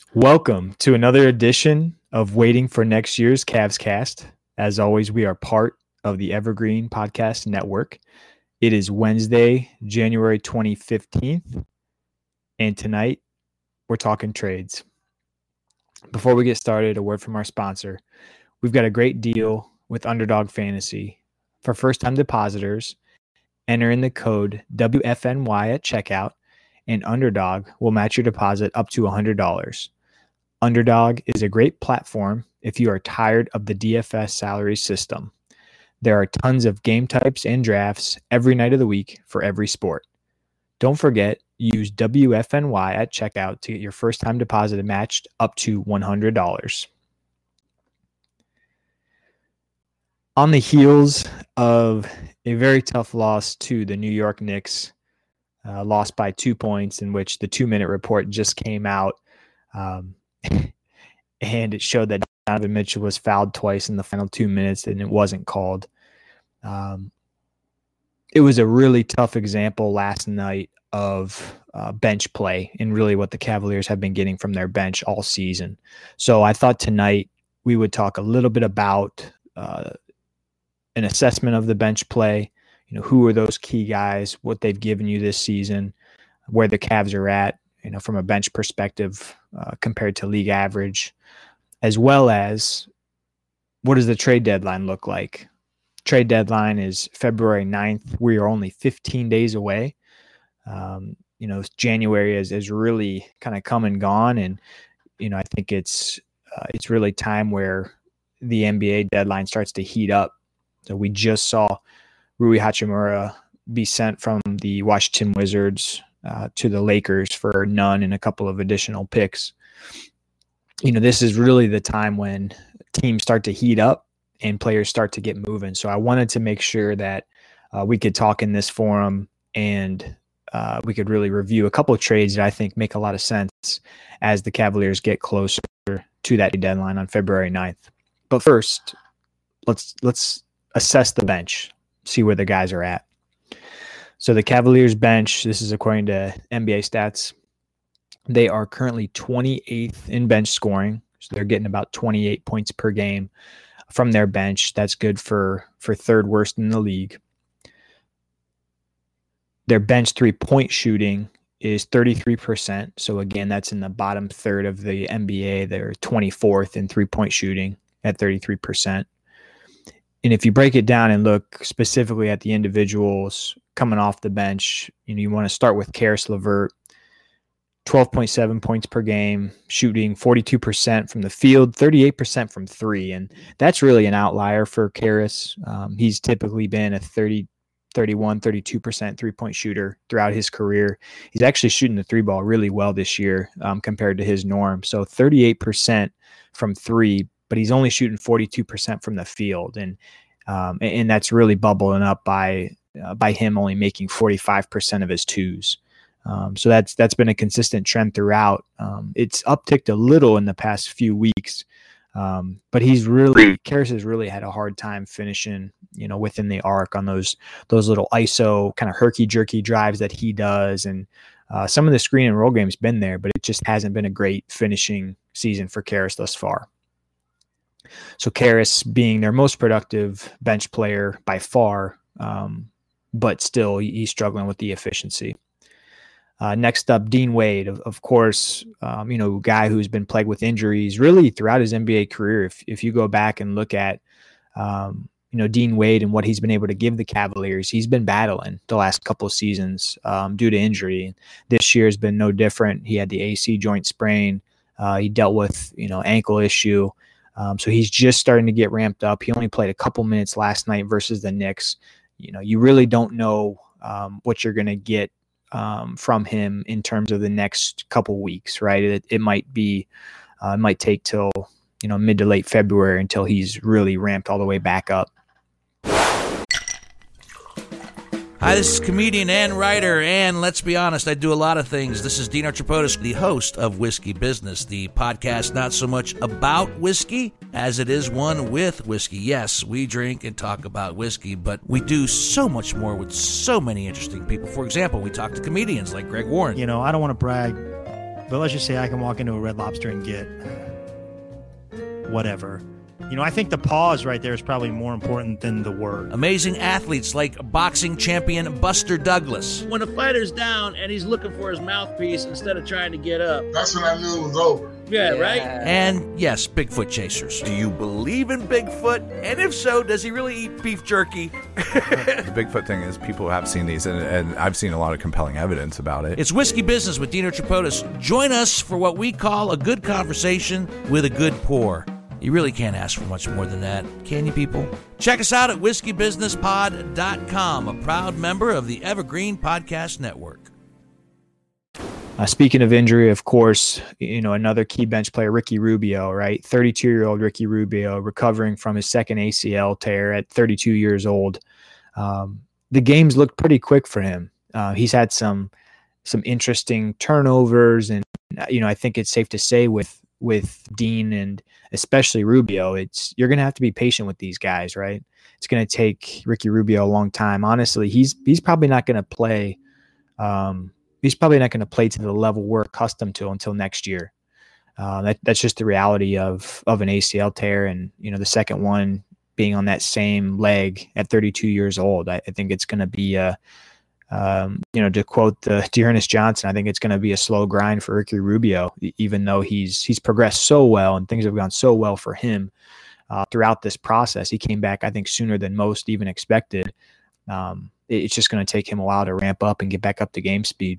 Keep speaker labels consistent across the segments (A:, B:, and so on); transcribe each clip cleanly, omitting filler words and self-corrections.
A: Welcome to another edition of Waiting for Next Year's Cavs Cast. As always, we are part of the Evergreen Podcast Network. It is Wednesday, January 2015, and tonight we're talking trades. Before we get started, a word from our sponsor. We've got a great deal with Underdog Fantasy. For first-time depositors, enter in the code WFNY at checkout, and Underdog will match your deposit up to $100. Underdog is a great platform if you are tired of the DFS salary system. There are tons of game types and drafts every night of the week for every sport. Don't forget, use WFNY at checkout to get your first-time deposit matched up to $100. On the heels of a very tough loss to the New York Knicks, lost by 2 points, in which the 2-minute report just came out, and it showed that Donovan Mitchell was fouled twice in the final 2 minutes and it wasn't called. It was a really tough example last night of bench play and really what the Cavaliers have been getting from their bench all season. So I thought tonight we would talk a little bit about an assessment of the bench play. You know, who are those key guys, what they've given you this season, where the Cavs are at, you know, from a bench perspective compared to league average, as well as what does the trade deadline look like? Trade deadline is February 9th. We are only 15 days away. You know, January is really kind of come and gone. And, you know, I think it's really time where the NBA deadline starts to heat up. So we just saw Rui Hachimura be sent from the Washington Wizards to the Lakers for none and a couple of additional picks. You know, this is really the time when teams start to heat up and players start to get moving. So I wanted to make sure that we could talk in this forum and we could really review a couple of trades that I think make a lot of sense as the Cavaliers get closer to that deadline on February 9th. But first, let's assess the bench, see where the guys are at. So the Cavaliers bench, this is according to NBA stats, they are currently 28th in bench scoring. So they're getting about 28 points per game from their bench. That's good for third worst in the league. Their bench 3-point shooting is 33%. So again, that's in the bottom third of the NBA. They're 24th in 3-point shooting at 33%. And if you break it down and look specifically at the individuals coming off the bench, you know, you want to start with Caris LeVert, 12.7 points per game, shooting 42% from the field, 38% from three. And that's really an outlier for Caris. He's typically been a 30, 31, 32% three-point shooter throughout his career. He's actually shooting the three ball really well this year compared to his norm. So 38% from three, but he's only shooting 42% from the field. And that's really bubbling up by him only making 45% of his twos. So that's been a consistent trend throughout. It's upticked a little in the past few weeks, but Caris has really had a hard time finishing, you know, within the arc on those little ISO kind of herky jerky drives that he does. And some of the screen and roll game's been there, but it just hasn't been a great finishing season for Caris thus far. So Caris being their most productive bench player by far, but still he's struggling with the efficiency. Next up, Dean Wade, of course, you know, guy who's been plagued with injuries really throughout his NBA career. If you go back and look at, you know, Dean Wade and what he's been able to give the Cavaliers, he's been battling the last couple of seasons due to injury. This year has been no different. He had the AC joint sprain. He dealt with, you know, ankle issue. So he's just starting to get ramped up. He only played a couple minutes last night versus the Knicks. You know, you really don't know what you're going to get from him in terms of the next couple weeks, right? It might take till, you know, mid to late February until he's really ramped all the way back up.
B: Hi, this is comedian and writer, and let's be honest, I do a lot of things. This is Dino Tripodis, the host of Whiskey Business, the podcast not so much about whiskey as it is one with whiskey. Yes, we drink and talk about whiskey, but we do so much more with so many interesting people. For example, we talk to comedians like Greg Warren.
C: You know, I don't want to brag But let's just say I can walk into a Red Lobster and get whatever. I think the pause right there is probably more important than the word.
B: Amazing athletes like boxing champion Buster Douglas. When a fighter's down and he's looking for his mouthpiece instead of trying to get up,
D: that's when I knew it was over.
B: Yeah, right? And yes, Bigfoot chasers. Do you believe in Bigfoot? And if so, does he really eat beef jerky?
E: The Bigfoot thing is people have seen these, and I've seen a lot of compelling evidence about it.
B: It's Whiskey Business with Dino Tripodis. Join us for what we call a good conversation with a good pour. You really can't ask for much more than that, can you, people? Check us out at whiskeybusinesspod.com, a proud member of the Evergreen Podcast Network.
A: Speaking of injury, of course, another key bench player, Ricky Rubio, right? 32-year-old Ricky Rubio recovering from his second ACL tear at 32 years old. The games looked pretty quick for him. He's had some interesting turnovers, and I think it's safe to say with Dean and especially Rubio, you're going to have to be patient with these guys, right? It's going to take Ricky Rubio a long time. Honestly, he's probably not going to play. He's probably not going to play to the level we're accustomed to until next year. That's just the reality of an ACL tear, and the second one being on that same leg at 32 years old. I think it's going to be to quote Dearness Johnson, I think it's going to be a slow grind for Ricky Rubio, even though he's progressed so well and things have gone so well for him throughout this process. He came back, I think, sooner than most even expected. It's just going to take him a while to ramp up and get back up to game speed.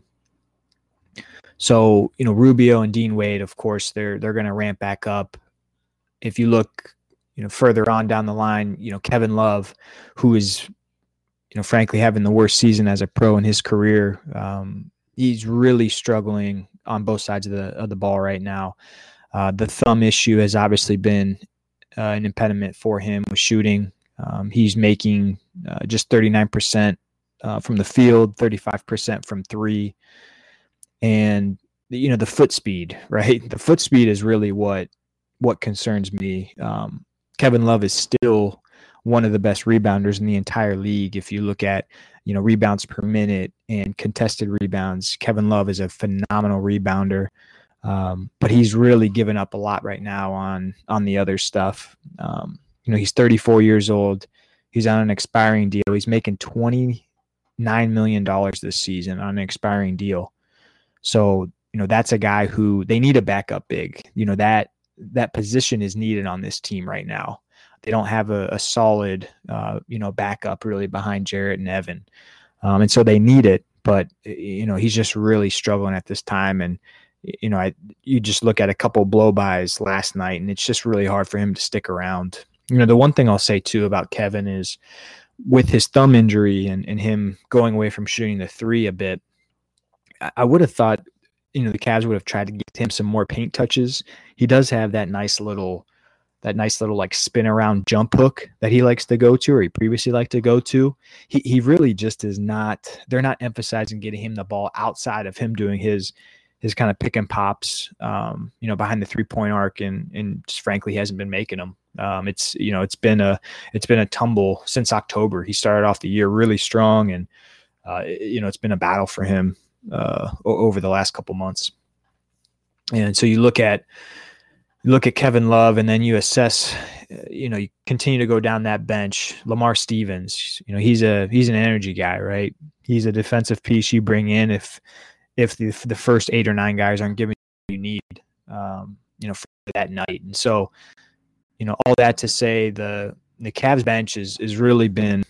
A: So, Rubio and Dean Wade, of course, they're going to ramp back up. If you look, further on down the line, Kevin Love, who is, frankly, having the worst season as a pro in his career. He's really struggling on both sides of the ball right now. The thumb issue has obviously been an impediment for him with shooting. He's making just 39% from the field, 35% from three. And, the foot speed, right? The foot speed is really what concerns me. Kevin Love is still one of the best rebounders in the entire league. If you look at, rebounds per minute and contested rebounds, Kevin Love is a phenomenal rebounder. But he's really given up a lot right now on the other stuff. He's 34 years old. He's on an expiring deal. He's making $29 million this season on an expiring deal. So, that's a guy who they need a backup big. That position is needed on this team right now. They don't have a solid, backup really behind Jarrett and Evan. And so they need it, but, he's just really struggling at this time. And, you just look at a couple blow-bys last night, and it's just really hard for him to stick around. The one thing I'll say, too, about Kevin is with his thumb injury and him going away from shooting the three a bit, I would have thought, the Cavs would have tried to get him some more paint touches. He does have that nice little like spin around jump hook that he likes to go to, or he previously liked to go to. He really just is not, they're not emphasizing getting him the ball outside of him doing his kind of pick and pops, behind the 3-point arc, and just frankly hasn't been making them. It's been a tumble since October. He started off the year really strong, and it's been a battle for him over the last couple months. And so you look at Kevin Love, and then you assess, you continue to go down that bench. Lamar Stevens, he's an energy guy, right? He's a defensive piece you bring in if the first 8 or 9 guys aren't giving you need, for that night. And so, all that to say, the Cavs bench is really been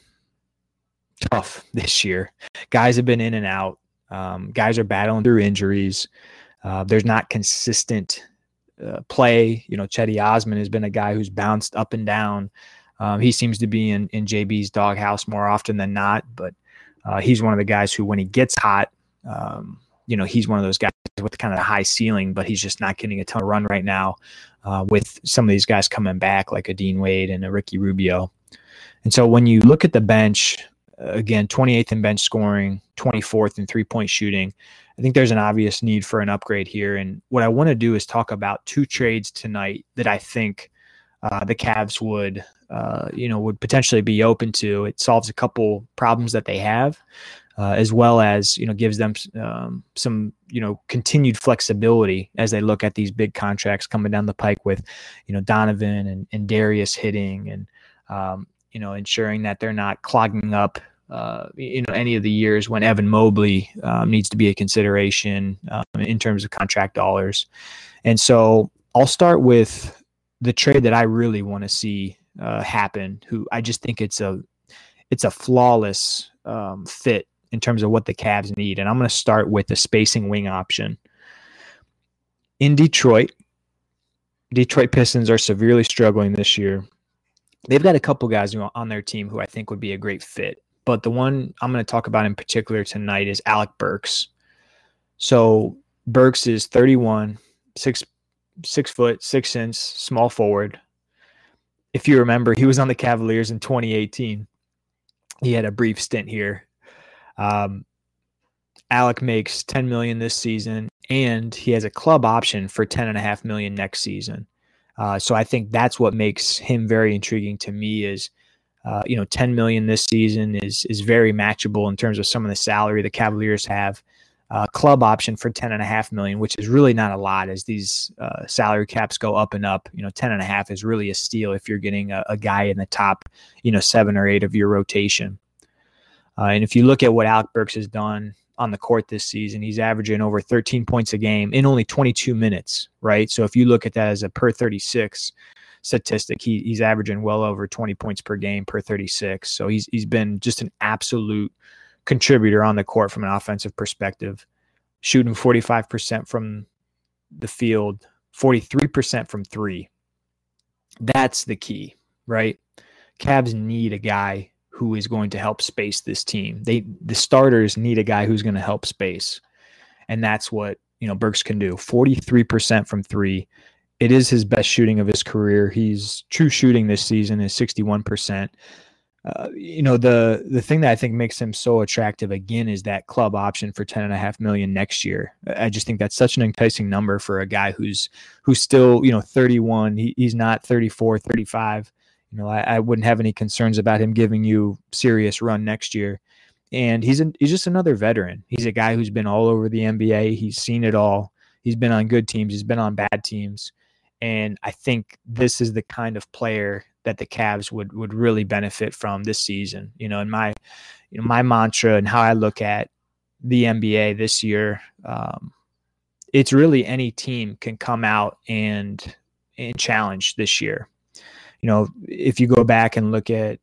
A: tough this year. Guys have been in and out. Guys are battling through injuries. There's not consistent play. Chetty Osman has been a guy who's bounced up and down. He seems to be in JB's doghouse more often than not, but he's one of the guys who, when he gets hot, he's one of those guys with kind of a high ceiling, but he's just not getting a ton of run right now with some of these guys coming back like a Dean Wade and a Ricky Rubio. And so when you look at the bench, again, 28th in bench scoring, 24th in 3-point shooting, I think there's an obvious need for an upgrade here. And what I want to do is talk about 2 trades tonight that I think the Cavs would potentially be open to. It solves a couple problems that they have. as well as, gives them some, continued flexibility as they look at these big contracts coming down the pike with, Donovan and Darius hitting and, ensuring that they're not clogging up, any of the years when Evan Mobley needs to be a consideration in terms of contract dollars. And so I'll start with the trade that I really want to see happen, who I just think it's a flawless fit in terms of what the Cavs need. And I'm going to start with the spacing wing option. In Detroit Pistons are severely struggling this year. They've got a couple guys on their team who I think would be a great fit. But the one I'm going to talk about in particular tonight is Alec Burks. So Burks is 31, 6 foot, 6 inch, small forward. If you remember, he was on the Cavaliers in 2018. He had a brief stint here. Alec makes $10 million this season, and he has a club option for $10.5 million next season. So I think that's what makes him very intriguing to me is, $10 million this season is very matchable in terms of some of the salary the Cavaliers have. Club option for $10.5 million, which is really not a lot as these salary caps go up and up. $10.5 is really a steal if you're getting a guy in the top, 7 or 8 of your rotation. And if you look at what Alec Burks has done on the court this season, he's averaging over 13 points a game in only 22 minutes, right? So if you look at that as a per 36 statistic, he's averaging well over 20 points per game per 36. So he's been just an absolute contributor on the court from an offensive perspective, shooting 45% from the field, 43% from three. That's the key, right? Cavs need a guy who is going to help space this team. The starters need a guy who's going to help space. And that's what, Burks can do. 43% from three. It is his best shooting of his career. He's true shooting this season is 61%. The thing that I think makes him so attractive again is that club option for $10.5 million next year. I just think that's such an enticing number for a guy who's still, 31. He's not 34, 35. I wouldn't have any concerns about him giving you serious run next year. And he's just another veteran. He's a guy who's been all over the NBA. He's seen it all. He's been on good teams. He's been on bad teams. And I think this is the kind of player that the Cavs would really benefit from this season. And my mantra and how I look at the NBA this year, it's really any team can come out and challenge this year. If you go back and look at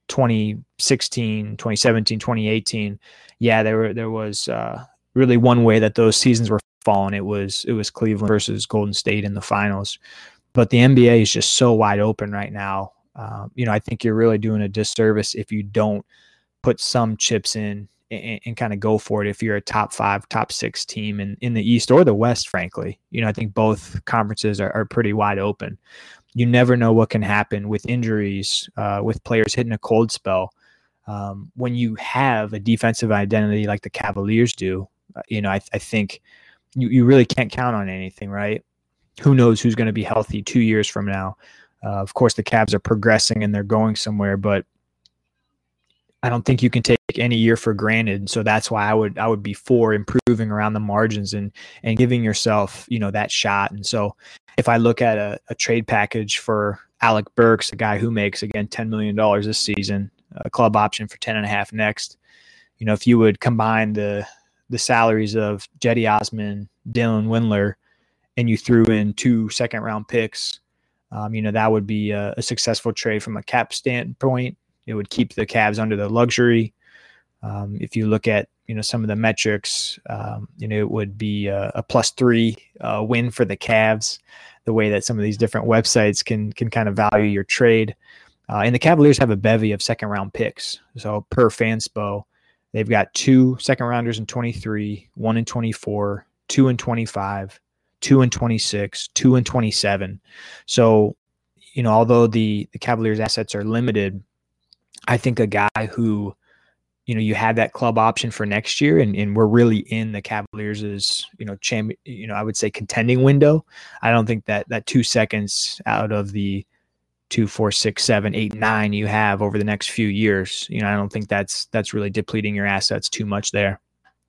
A: 2016, 2017, 2018, yeah, there was really one way that those seasons were falling. It was Cleveland versus Golden State in the finals. But the NBA is just so wide open right now. I think you're really doing a disservice if you don't put some chips in and kind of go for it if you're a top 5, top 6 team in the East or the West, frankly. I think both conferences are pretty wide open. You never know what can happen with injuries, with players hitting a cold spell. When you have a defensive identity like the Cavaliers do, I think you really can't count on anything, right? Who knows who's going to be healthy 2 years from now? Of course, the Cavs are progressing and they're going somewhere, but I don't think you can take any year for granted. So that's why I would be for improving around the margins and giving yourself, that shot. And so if I look at a trade package for Alec Burks, a guy who makes, again, $10 million this season, a club option for $10.5 next, if you would combine the salaries of Cedi Osman, Dylan Windler, and you threw in 2 second-round picks, that would be a successful trade from a cap standpoint. It would keep the Cavs under the luxury. If you look at, some of the metrics, it would be a +3 win for the Cavs, the way that some of these different websites can kind of value your trade. And the Cavaliers have a bevy of second-round picks. So per Fanspo, they've got 2 second-rounders in 23, 1 in 24, 2 in 25, 2 in 26, 2 in 27. So, although the Cavaliers' assets are limited, I think a guy who, you have that club option for next year, and we're really in the Cavaliers' I would say contending window. I don't think that 2 seconds out of the 2, 4, 6, 7, 8, 9 you have over the next few years. I don't think that's really depleting your assets too much there.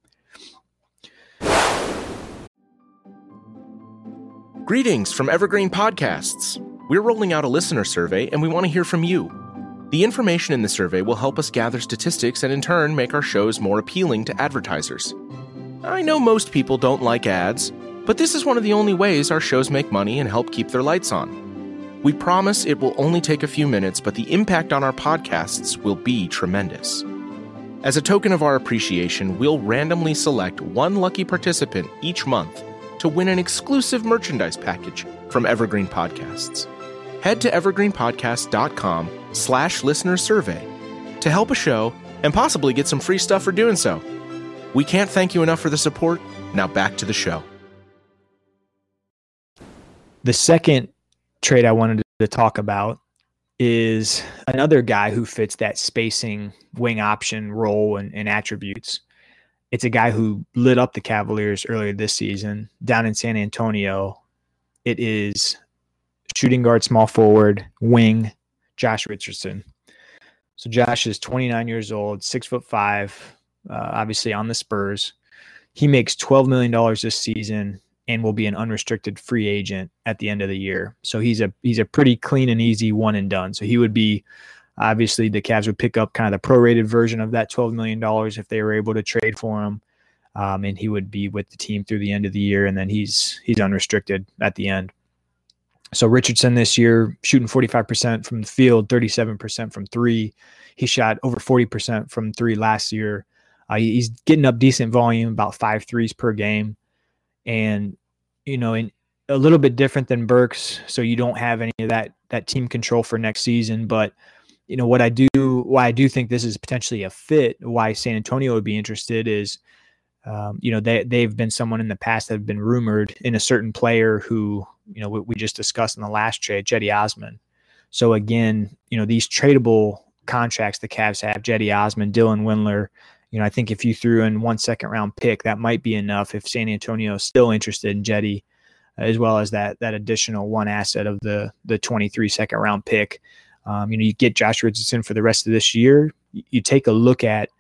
D: Greetings from Evergreen Podcasts. We're rolling out a listener survey, and we want to hear from you. The information in the survey will help us gather statistics and in turn make our shows more appealing to advertisers. I know most people don't like ads, but this is one of the only ways our shows make money and help keep their lights on. We promise it will only take a few minutes, but the impact on our podcasts will be tremendous. As a token of our appreciation, we'll randomly select one lucky participant each month to win an exclusive merchandise package from Evergreen Podcasts. Head to evergreenpodcast.com/listenersurvey to help a show and possibly get some free stuff for doing so. We can't thank you enough for the support. Now back to the show.
A: The second trade I wanted to talk about is another guy who fits that spacing wing option role and attributes. It's a guy who lit up the Cavaliers earlier this season down in San Antonio. It is shooting guard, small forward, wing, Josh Richardson. So Josh is 29 years old, 6'5", obviously on the Spurs. He makes $12 million this season and will be an unrestricted free agent at the end of the year. So he's a pretty clean and easy one and done. So he would be, obviously the Cavs would pick up kind of the prorated version of that $12 million if they were able to trade for him. And he would be with the team through the end of the year. And then he's unrestricted at the end. So Richardson this year shooting 45% from the field, 37% from three. He shot over 40% from three last year. He's getting up decent volume, about 5 threes per game. And, in a little bit different than Burks. So you don't have any of that team control for next season. But, why I do think this is potentially a fit, why San Antonio would be interested is, they've been someone in the past that have been rumored in a certain player who, we just discussed in the last trade, Cedi Osman. So again, these tradable contracts the Cavs have, Cedi Osman, Dylan Windler, I think if you threw in 1 second-round pick, that might be enough if San Antonio is still interested in Cedi, as well as that additional one asset of the 23 second-round pick. You get Josh Richardson for the rest of this year. You take a look at,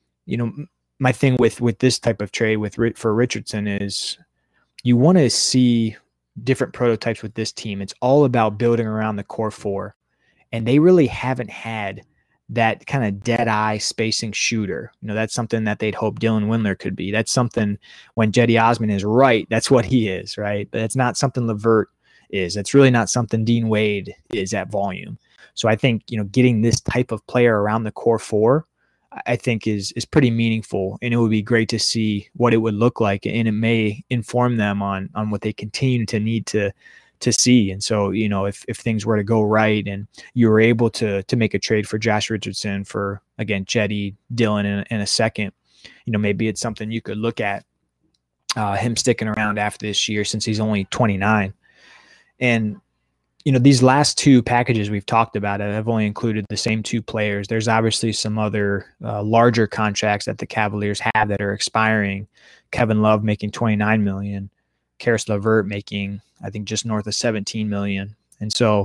A: my thing with this type of trade for Richardson is you want to see different prototypes with this team. It's all about building around the core four, and they really haven't had that kind of dead eye spacing shooter. That's something that they'd hope Dylan Windler could be. That's something when Cedi Osman is right, that's what he is, right? But it's not something LeVert is. It's really not something Dean Wade is at volume. So I think, getting this type of player around the core four, I think is pretty meaningful, and it would be great to see what it would look like, and it may inform them on what they continue to need to see. And so, if things were to go right and you were able to make a trade for Josh Richardson for, again, Cedi, Dylan in a second, maybe it's something you could look at him sticking around after this year since he's only 29. And these last two packages we've talked about have only included the same two players. There's obviously some other larger contracts that the Cavaliers have that are expiring. Kevin Love making $29 million, Karis LeVert making, I think, just north of $17 million. And so,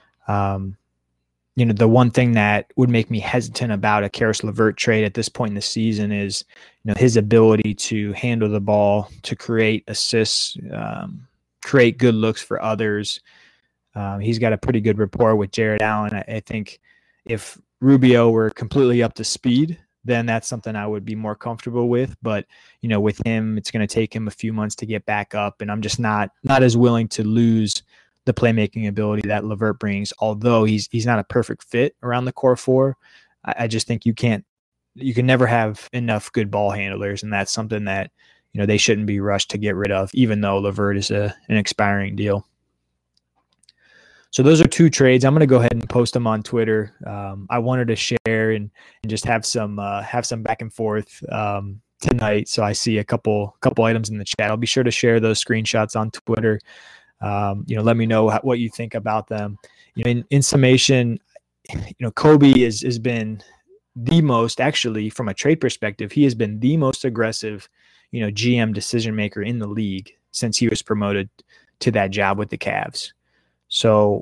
A: the one thing that would make me hesitant about a Karis LeVert trade at this point in the season is, his ability to handle the ball, to create assists, create good looks for others. He's got a pretty good rapport with Jared Allen. I think if Rubio were completely up to speed, then that's something I would be more comfortable with. But, with him, it's going to take him a few months to get back up. And I'm just not as willing to lose the playmaking ability that LeVert brings, although he's not a perfect fit around the core four. I just think you can never have enough good ball handlers. And that's something that, they shouldn't be rushed to get rid of, even though LeVert is an expiring deal. So those are two trades. I'm going to go ahead and post them on Twitter. I wanted to share and just have some back and forth tonight. So I see a couple items in the chat. I'll be sure to share those screenshots on Twitter. Let me know what you think about them. In summation, Kobe has been the most, actually, from a trade perspective, he has been the most aggressive, GM decision maker in the league since he was promoted to that job with the Cavs. So,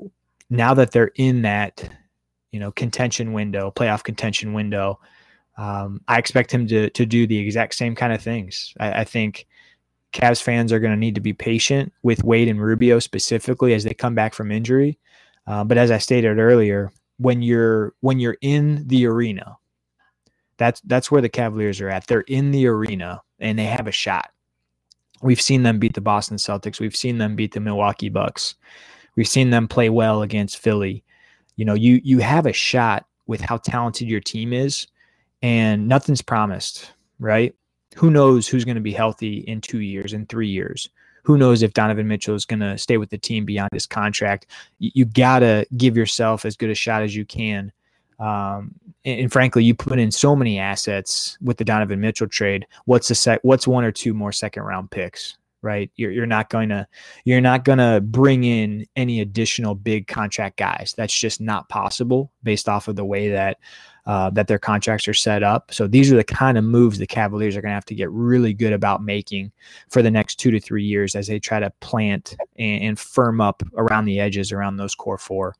A: now that they're in that, contention window, playoff contention window, I expect him to do the exact same kind of things. I think Cavs fans are going to need to be patient with Wade and Rubio specifically as they come back from injury. But as I stated earlier, when you're in the arena, that's where the Cavaliers are at. They're in the arena and they have a shot. We've seen them beat the Boston Celtics. We've seen them beat the Milwaukee Bucks. We've seen them play well against Philly. You have a shot with how talented your team is, and nothing's promised, right? Who knows who's going to be healthy in 2 years, in 3 years? Who knows if Donovan Mitchell is going to stay with the team beyond his contract? You got to give yourself as good a shot as you can. And frankly, you put in so many assets with the Donovan Mitchell trade. What's 1 or 2 more second round picks, right? You're not going to bring in any additional big contract guys. That's just not possible based off of the way that their contracts are set up. So these are the kind of moves the Cavaliers are going to have to get really good about making for the next 2 to 3 years as they try to plant and firm up around the edges around those core 4.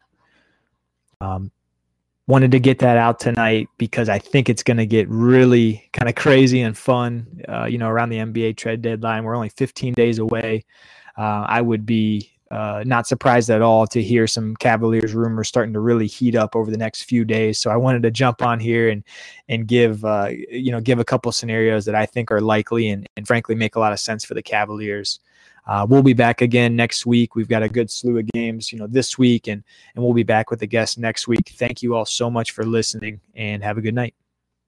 A: Wanted to get that out tonight because I think it's going to get really kind of crazy and fun, around the NBA trade deadline. We're only 15 days away. I would be not surprised at all to hear some Cavaliers rumors starting to really heat up over the next few days. So I wanted to jump on here and give a couple scenarios that I think are likely and frankly make a lot of sense for the Cavaliers. We'll be back again next week. We've got a good slew of games, this week, and we'll be back with a guest next week. Thank you all so much for listening, and have a good night.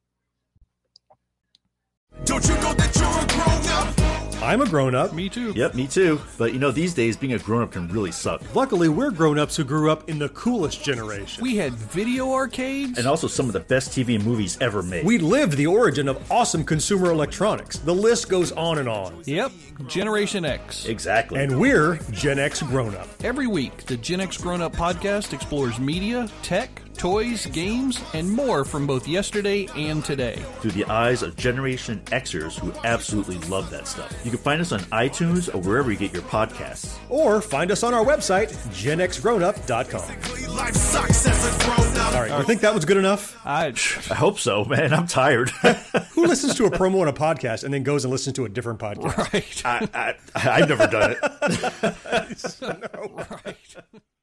F: Don't you know that you're a grown-up?
G: I'm a grown-up.
H: Me too.
I: Yep, me too. But these days being a grown-up can really suck.
G: Luckily, we're grown-ups who grew up in the coolest generation.
H: We had video arcades.
I: And also some of the best TV and movies ever made.
G: We lived the origin of awesome consumer electronics. The list goes on and on.
H: Yep, Generation X.
I: Exactly.
G: And we're Gen X grown-up.
H: Every week, the Gen X Grown Up podcast explores media, tech, toys, games, and more from both yesterday and today.
I: Through the eyes of Generation Xers who absolutely love that stuff. You can find us on iTunes or wherever you get your podcasts.
G: Or find us on our website, genxgrownup.com.
F: Life sucks as a grown-up.
G: All right, you think that was good enough?
I: I hope so, man. I'm tired.
G: Who listens to a promo on a podcast and then goes and listens to a different podcast?
H: Right.
I: I've never done it.
G: No.
H: Right.